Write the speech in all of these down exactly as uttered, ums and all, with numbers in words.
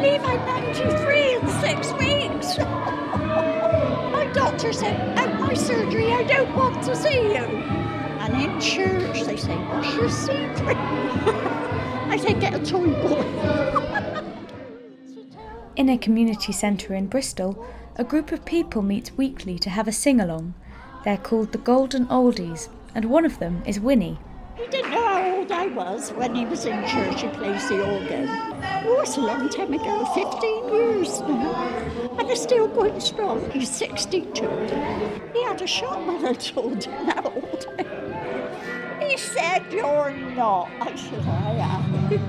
believe I'm ninety-three in six weeks. My doctor said, out my surgery, I don't want to see you. And in church, they say, what's your secret? I say, get a toy boy. In a community centre in Bristol, a group of people meets weekly to have a sing-along. They're called the Golden Oldies, and one of them is Winnie. He didn't know how old I was when he was in church. He plays the organ. Oh, it's a long time ago, fifteen years now. And they're still going strong. He's sixty-two. He had a shock when I told him how old I am. He said, you're not. I said, I am.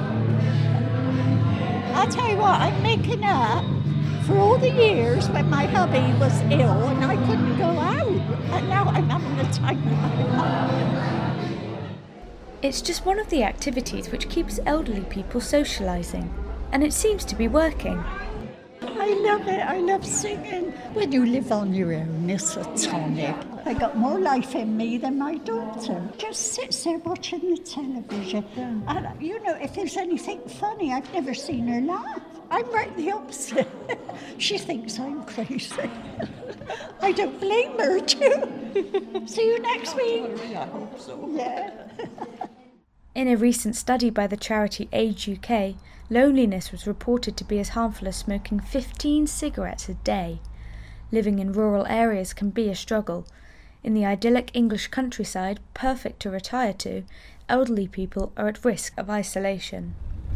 I'll tell you what, I'm making up for all the years when my hubby was ill and I couldn't go out. And now I'm having the time of my life. It's just one of the activities which keeps elderly people socialising, and it seems to be working. I love it, I love singing. When you live on your own, it's a tonic. I got more life in me than my daughter. Just sits there watching the television. And, you know, if there's anything funny, I've never seen her laugh. I'm right the opposite. She thinks I'm crazy. I don't blame her, too. See you next week. I hope so. Yeah. In a recent study by the charity Age U K, loneliness was reported to be as harmful as smoking fifteen cigarettes a day. Living in rural areas can be a struggle. In the idyllic English countryside, perfect to retire to, elderly people are at risk of isolation.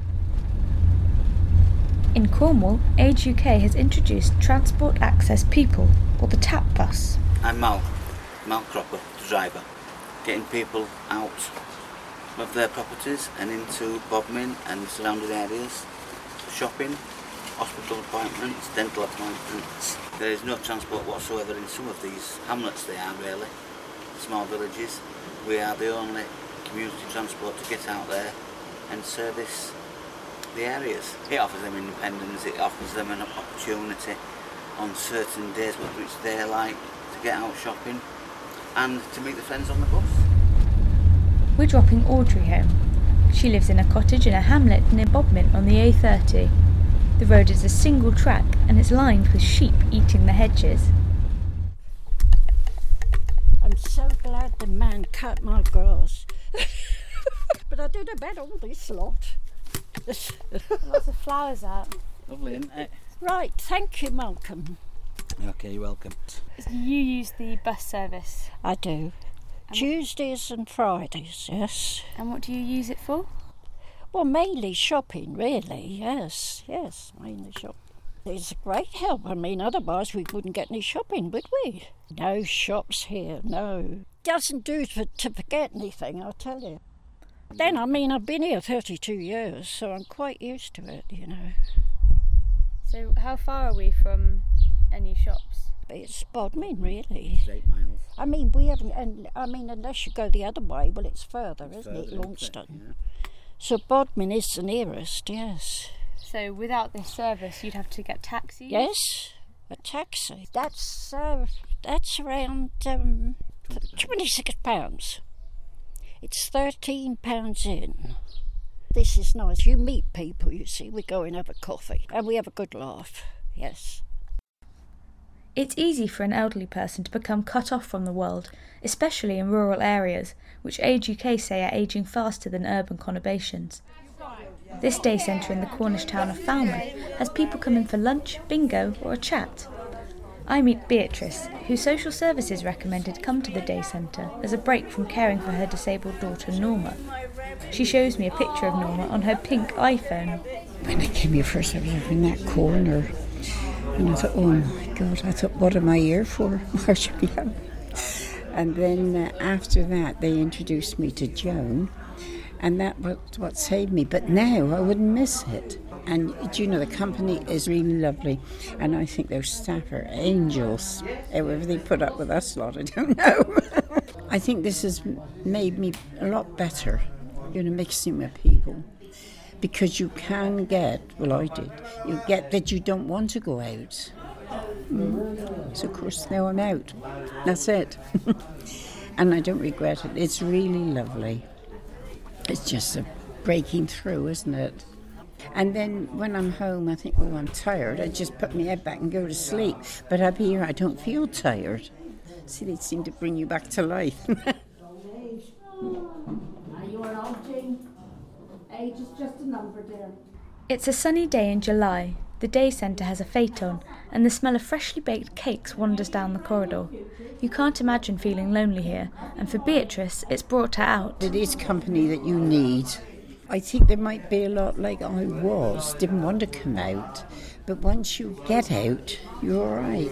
In Cornwall, Age U K has introduced Transport Access People, or the TAP bus. I'm Mal, Mal Cropper, the driver, getting people out of their properties and into Bodmin and surrounding areas, shopping, hospital appointments, dental appointments. There is no transport whatsoever in some of these hamlets. They are really small villages. We are the only community transport to get out there and service the areas. It offers them independence, it offers them an opportunity on certain days, whether it's daylight, to get out shopping and to meet the friends on the bus. We're dropping Audrey home. She lives in a cottage in a hamlet near Bodmin on the A thirty. The road is a single track and it's lined with sheep eating the hedges. I'm so glad the man cut my grass. But I did a bed all this lot. Lots of flowers out. Lovely, isn't it? Right, thank you, Malcolm. Okay, you're welcome. You use the bus service. I do. Tuesdays and Fridays, yes. And what do you use it for? Well, mainly shopping, really, yes, yes, mainly shopping. It's a great help. I mean, otherwise we wouldn't get any shopping, would we? No shops here, no. Doesn't do to, to forget anything, I'll tell you. Then, I mean, I've been here thirty-two years, so I'm quite used to it, you know. So how far are we from any shops? It's Bodmin, really. It's eight miles. I mean, we haven't, and I mean, unless you go the other way, well, it's further, It's isn't further, it, isn't Launceston? it? Yeah. So Bodmin is the nearest, yes. So without this service, you'd have to get taxis? Yes, a taxi. That's uh, that's around um, twenty-six pounds. It's thirteen pounds in. This is nice. You meet people, you see. We go and have a coffee, and we have a good laugh. Yes. It's easy for an elderly person to become cut off from the world, especially in rural areas, which Age U K say are ageing faster than urban conurbations. This day centre in the Cornish town of Falmouth has people come in for lunch, bingo or a chat. I meet Beatrice, who social services recommended come to the day centre as a break from caring for her disabled daughter Norma. She shows me a picture of Norma on her pink iPhone. When I came here first, I was in that corner. And I thought, oh my God, I thought, what am I here for? I should be out. And then uh, after that, they introduced me to Joan, and that was what saved me. But now I wouldn't miss it. And do you know, the company is really lovely, and I think their staff are angels. However they put up with us lot, I don't know. I think this has made me a lot better, you know, mixing with people. Because you can get, well I did, you get that you don't want to go out. Mm. So of course now I'm out. That's it. And I don't regret it. It's really lovely. It's just a breaking through, isn't it? And then when I'm home, I think, oh, I'm tired. I just put my head back and go to sleep. But up here, I don't feel tired. See, they seem to bring you back to life. Are you an old Jean? Age is just a number, dear. It's a sunny day in July. The day centre has a phaeton, and the smell of freshly baked cakes wanders down the corridor. You can't imagine feeling lonely here, and for Beatrice, it's brought her out. It is company that you need. I think there might be a lot like I was, didn't want to come out, but once you get out, you're all right.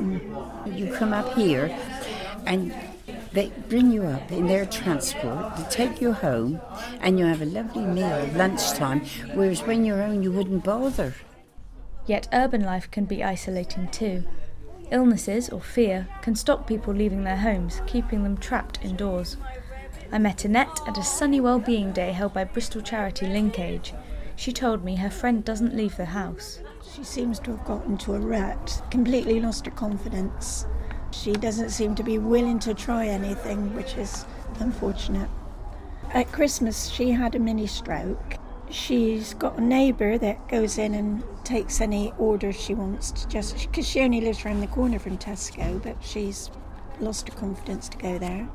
Mm. You come up here, and they bring you up in their transport, they take you home, and you have a lovely meal at lunchtime, whereas when you're home, you wouldn't bother. Yet urban life can be isolating too. Illnesses or fear can stop people leaving their homes, keeping them trapped indoors. I met Annette at a sunny well-being day held by Bristol charity Linkage. She told me her friend doesn't leave the house. She seems to have got into a rut, completely lost her confidence. She doesn't seem to be willing to try anything, which is unfortunate. At Christmas, she had a mini stroke. She's got a neighbour that goes in and takes any orders she wants to just, because she only lives around the corner from Tesco, but she's lost her confidence to go there.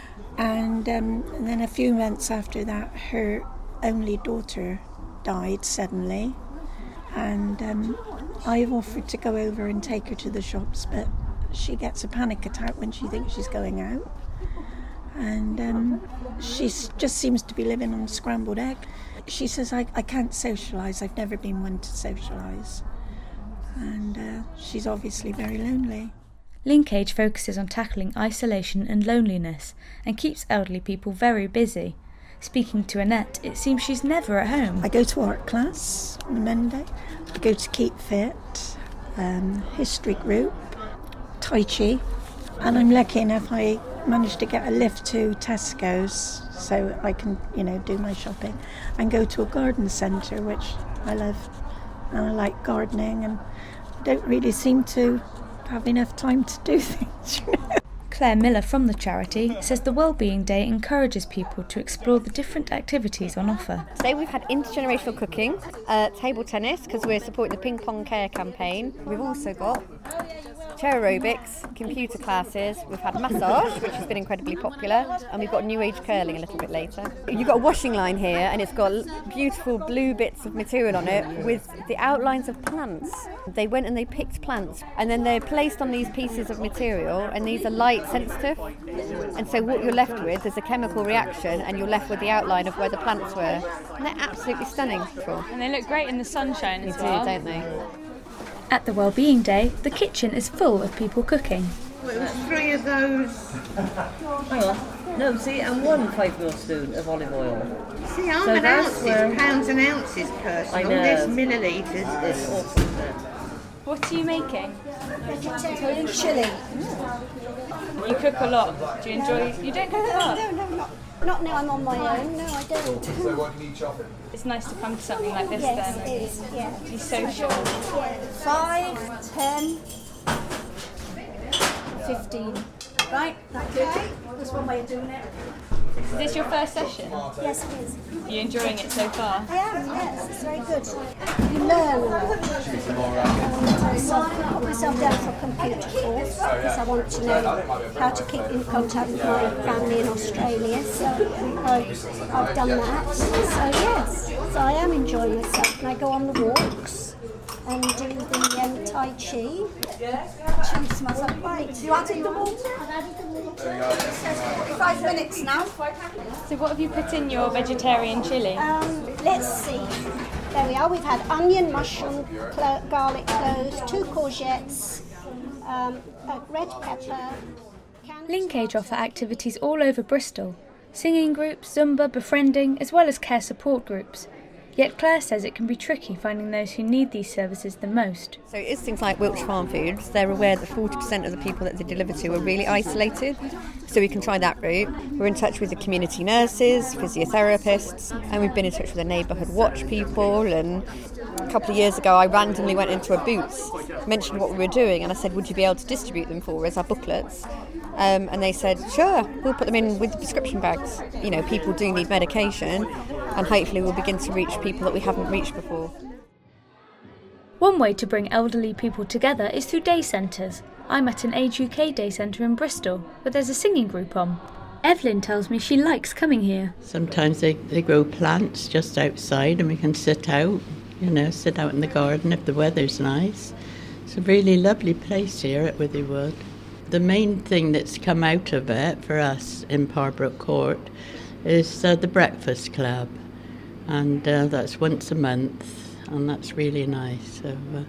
And, um, and then a few months after that, her only daughter died suddenly. And um, I've offered to go over and take her to the shops, but she gets a panic attack when she thinks she's going out. And um, she just seems to be living on scrambled egg. She says, I, I can't socialise, I've never been one to socialise. And uh, she's obviously very lonely. Linkage focuses on tackling isolation and loneliness and keeps elderly people very busy. Speaking to Annette, it seems she's never at home. I go to art class on a Monday. I go to Keep Fit, um, history group, Tai Chi. And I'm lucky enough I managed to get a lift to Tesco's so I can, you know, do my shopping and go to a garden centre, which I love. And I like gardening and I don't really seem to have enough time to do things, you know. Claire Miller from the charity says the Wellbeing Day encourages people to explore the different activities on offer. Today we've had intergenerational cooking, uh, table tennis because we're supporting the Ping Pong Care campaign. We've also got chair aerobics, computer classes, we've had massage, which has been incredibly popular, and we've got new age curling a little bit later. You've got a washing line here and it's got beautiful blue bits of material on it with the outlines of plants. They went and they picked plants and then they're placed on these pieces of material, and these are light sensitive, and so what you're left with is a chemical reaction and you're left with the outline of where the plants were, and they're absolutely stunning. And they look great in the sunshine as they well. They do, don't they? At the Wellbeing Day, the kitchen is full of people cooking. Well, it was three of those. Hang on. No, see, and one five mil spoon of olive oil. See, I'm so an ounces, where... pounds and ounces person. I All know. this millilitres. It's awesome, isn't it? What are you making? Vegetarian chili. You cook a lot. Do you enjoy? You don't cook a lot. No, no, not, not now I'm on my own. No, I don't. So what can you chop it? It's nice to come to something like this yes, then. it is. Yeah. Be social. Yeah. Five, ten, fifteen. Right. Okay. That's one way of doing it. Is this your first session? Yes, it is. Are you enjoying it so far? I am. Yes, it's very good. You learn a lot. So I put myself down for a computer course because I want to know how to keep in contact with my family in Australia. So I've, I've done that. So yes, so I am enjoying myself. And I go on the walks and do the um, Tai Chi. Chi smells like great. You added the water? I've added the water. It says forty-five minutes now. So what have you put in your vegetarian chili? Um, let's see. There we are. We've had onion, mushroom, clo- garlic cloves, two courgettes, um, a red pepper. Linkage offer activities all over Bristol. Singing groups, Zumba, befriending, as well as care support groups. Yet Claire says it can be tricky finding those who need these services the most. So it is things like Wiltshire Farm Foods. They're aware that forty percent of the people that they deliver to are really isolated. So we can try that route. We're in touch with the community nurses, physiotherapists, and we've been in touch with the neighbourhood watch people. And a couple of years ago I randomly went into a Boots, mentioned what we were doing, and I said, would you be able to distribute them for us, our booklets? Um, and they said, sure, we'll put them in with the prescription bags. You know, people do need medication, and hopefully we'll begin to reach people that we haven't reached before. One way to bring elderly people together is through day centres. I'm at an Age U K day centre in Bristol, where there's a singing group on. Evelyn tells me she likes coming here. Sometimes they, they grow plants just outside and we can sit out, you know, sit out in the garden if the weather's nice. It's a really lovely place here at Withywood. The main thing that's come out of it for us in Parbrook Court is uh, the Breakfast Club, and uh, that's once a month, and that's really nice. So, uh,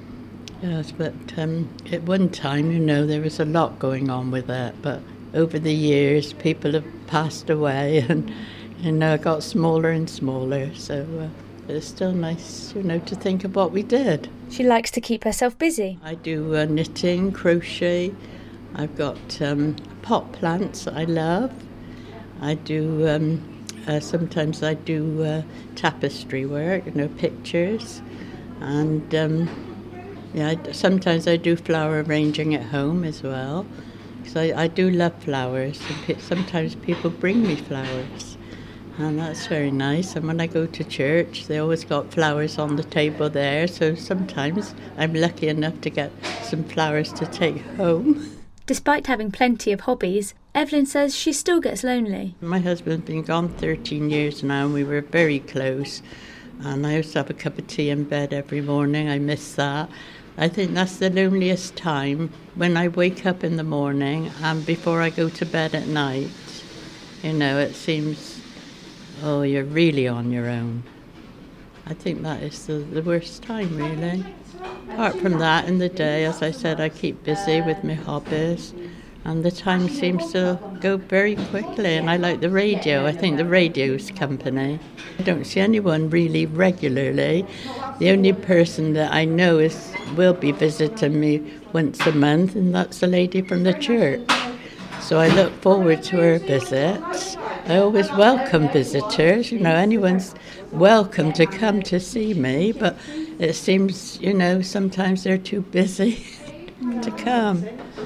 yes, but um, at one time, you know, there was a lot going on with that, but over the years, people have passed away and, you know, got smaller and smaller. So uh, it's still nice, you know, to think of what we did. She likes to keep herself busy. I do uh, knitting, crochet. I've got um, pot plants that I love. I do, um, uh, sometimes I do uh, tapestry work, you know, pictures. And um, yeah, I, sometimes I do flower arranging at home as well. So I, I do love flowers, and pe- sometimes people bring me flowers, and that's very nice. And when I go to church, they always got flowers on the table there, so sometimes I'm lucky enough to get some flowers to take home. Despite having plenty of hobbies, Evelyn says she still gets lonely. My husband's been gone thirteen years now, and we were very close, and I used to have a cup of tea in bed every morning. I miss that. I think that's the loneliest time, when I wake up in the morning and before I go to bed at night. You know, it seems, oh, you're really on your own. I think that is the, the worst time, really. Apart from that, in the day, as I said, I keep busy with my hobbies, and the time seems to go very quickly, and I like the radio. I think the radio's company. I don't see anyone really regularly. The only person that I know is will be visiting me once a month, and that's a lady from the church. So I look forward to her visits. I always welcome visitors. You know, anyone's welcome to come to see me, but it seems, you know, sometimes they're too busy to come.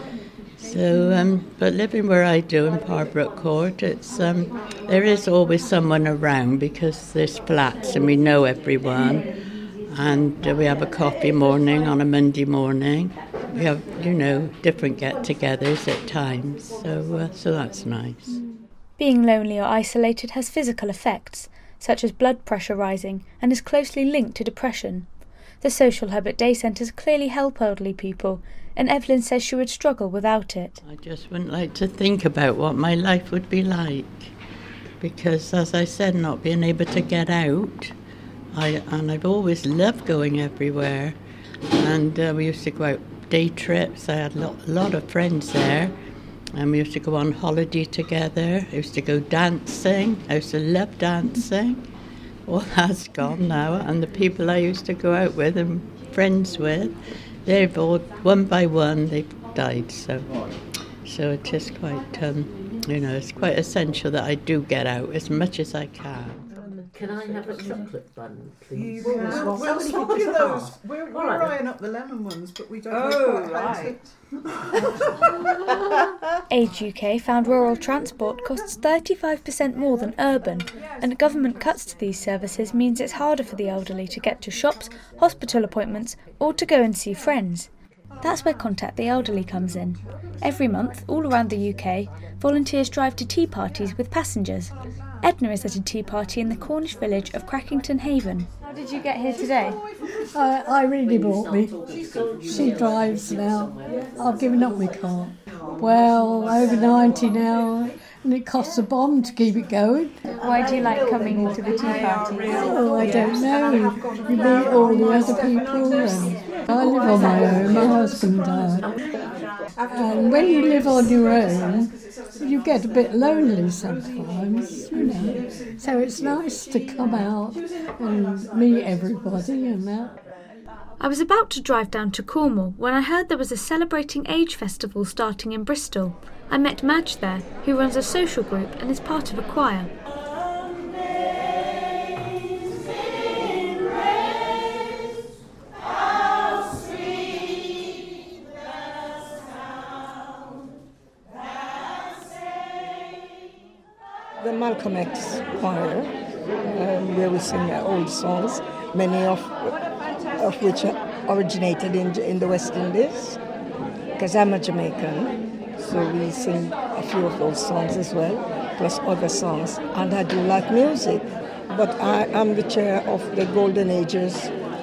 So, um, but living where I do in Parbrook Court, it's um, there is always someone around because there's flats and we know everyone, and uh, we have a coffee morning on a Monday morning. We have, you know, different get-togethers at times, so uh, so that's nice. Being lonely or isolated has physical effects, such as blood pressure rising, and is closely linked to depression. The social hub at day centres clearly help elderly people, and Evelyn says she would struggle without it. I just wouldn't like to think about what my life would be like, because, as I said, not being able to get out, I, and I've always loved going everywhere, and uh, we used to go out day trips. I had a lot, a lot of friends there, and we used to go on holiday together. I used to go dancing. I used to love dancing. All that's gone now, and the people I used to go out with and friends with, they've all, one by one, they've died. So, so it is quite, um, you know, it's quite essential that I do get out as much as I can. Can I have a chocolate bun, please? You can. We'll, we'll swap you those. We're, we're right. Eyeing up the lemon ones, but we don't oh, know quite right. Age U K found rural transport costs thirty-five percent more than urban, and government cuts to these services means it's harder for the elderly to get to shops, hospital appointments, or to go and see friends. That's where Contact the Elderly comes in. Every month, all around the U K, volunteers drive to tea parties with passengers. Edna is at a tea party in the Cornish village of Crackington Haven. How did you get here today? Uh, Irene brought me. She drives now. I've given up my car. Well, over ninety now, and it costs a bomb to keep it going. Why do you like coming to the tea parties? Oh, I don't know. You meet all the other people. And I live on my own. My husband died. And when you live on your own, you get a bit lonely sometimes, you know. So it's nice to come out and meet everybody and that. I was about to drive down to Cornwall when I heard there was a Celebrating Age festival starting in Bristol. I met Madge there, who runs a social group and is part of a choir. Malcolm X choir, um, where we sing old songs, many of of which originated in in the West Indies, because I'm a Jamaican, so we sing a few of those songs as well, plus other songs. And I do like music, but I am the chair of the Golden Ages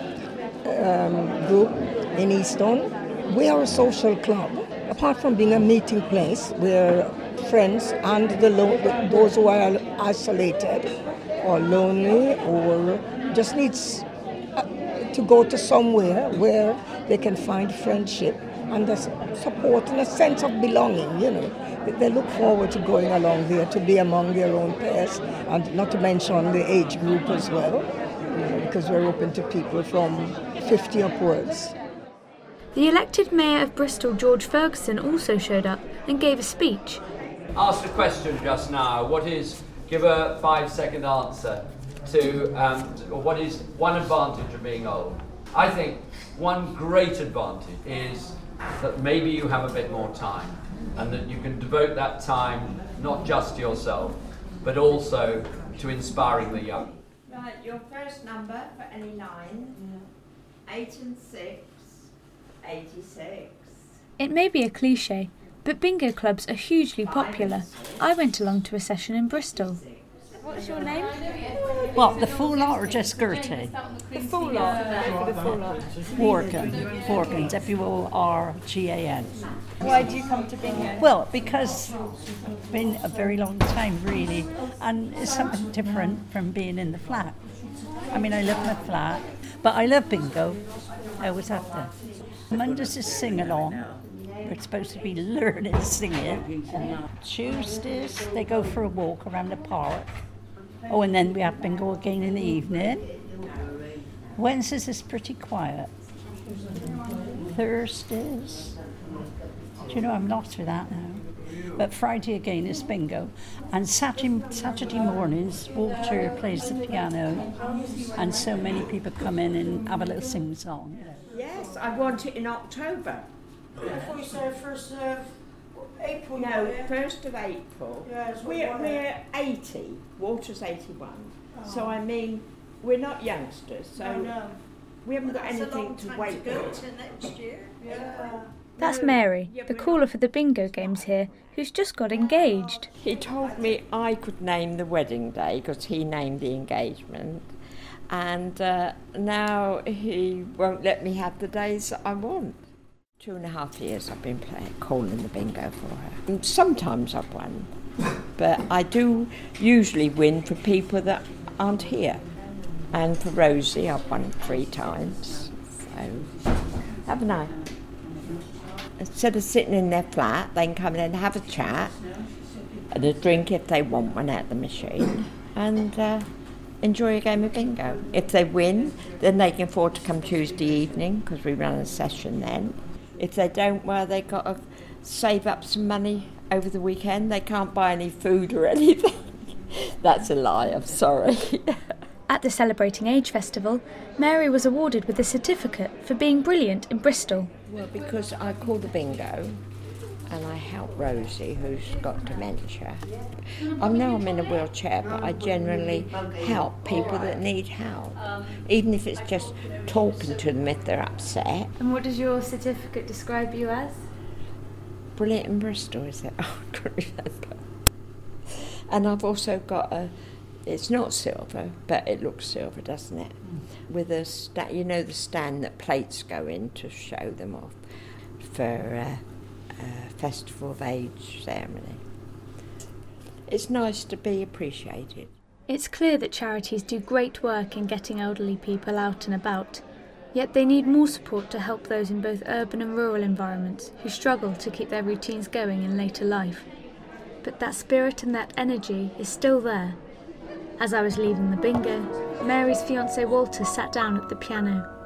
um, group in Easton. We are a social club. Apart from being a meeting place where friends and the lo- those who are isolated or lonely or just needs to go to somewhere where they can find friendship and the support and a sense of belonging, you know. They look forward to going along there, to be among their own peers, and not to mention the age group as well, you know, because we're open to people from fifty upwards. The elected mayor of Bristol, George Ferguson, also showed up and gave a speech. Asked a question just now. What is, give a five-second answer to, um, or what is one advantage of being old? I think one great advantage is that maybe you have a bit more time and that you can devote that time not just to yourself, but also to inspiring the young. Right, your first number for any line, eight and six, eighty-six. It may be a cliche, but bingo clubs are hugely popular. I went along to a session in Bristol. What's your name? What, the full lot or just Gertie? The full lot. The full lot. Worgan. Worgan, F U O R G A N. Why do you come to bingo? Well, because it's been a very long time, really, and it's something different from being in the flat. I mean, I live in a flat, but I love bingo. I always have to. Mondays is sing-along. We're supposed to be learning singing. Tuesdays, they go for a walk around the park. Oh, and then we have bingo again in the evening. Wednesdays is pretty quiet. Thursdays, do you know, I'm lost with that now. But Friday again is bingo. And Saturday, Saturday mornings, Walter plays the piano, and so many people come in and have a little sing-song. Yes, I want it in October. Before you say first of April. No, first of April. Yes, we're, we're eighty. Walter's eighty-one. Oh. So I mean, we're not youngsters. So I know. we haven't Well, got anything to wait to for. next year. Yeah. That's Mary, the caller for the bingo games here, who's just got engaged. He told me I could name the wedding day because he named the engagement. And uh, now he won't let me have the days that I want. Two and a half years I've been playing, calling the bingo for her. And sometimes I've won, but I do usually win for people that aren't here. And for Rosie, I've won three times. So, haven't I? Instead of sitting in their flat, they can come in and have a chat and a drink if they want one at the machine, and uh, enjoy a game of bingo. If they win, then they can afford to come Tuesday evening because we run a session then. If they don't, well, they've got to save up some money over the weekend. They can't buy any food or anything. That's a lie, I'm sorry. At the Celebrating Age Festival, Mary was awarded with a certificate for being brilliant in Bristol. Well, because I call the bingo and I help Rosie, who's got dementia. I know I'm in a wheelchair, but I generally help people that need help, even if it's just talking to them if they're upset. And what does your certificate describe you as? Brilliant in Bristol, is it? Oh, I can't remember. And I've also got a, it's not silver, but it looks silver, doesn't it? Mm. With a, sta- you know the stand that plates go in to show them off for a, a Festival of Age ceremony. It's nice to be appreciated. It's clear that charities do great work in getting elderly people out and about, yet they need more support to help those in both urban and rural environments who struggle to keep their routines going in later life. But that spirit and that energy is still there. As I was leaving the bingo, Mary's fiancé Walter sat down at the piano.